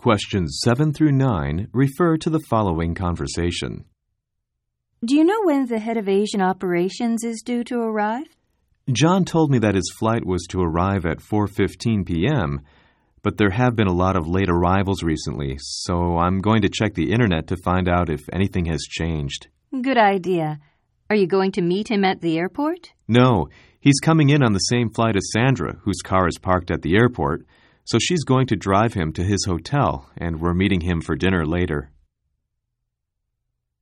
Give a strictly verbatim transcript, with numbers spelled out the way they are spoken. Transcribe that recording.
Questions seven through nine refer to the following conversation. Do you know when the head of Asian operations is due to arrive? John told me that his flight was to arrive at four fifteen p.m., but there have been a lot of late arrivals recently, so I'm going to check the internet to find out if anything has changed. Good idea. Are you going to meet him at the airport? No, he's coming in on the same flight as Sandra, whose car is parked at the airport, so she's going to drive him to his hotel, and we're meeting him for dinner later.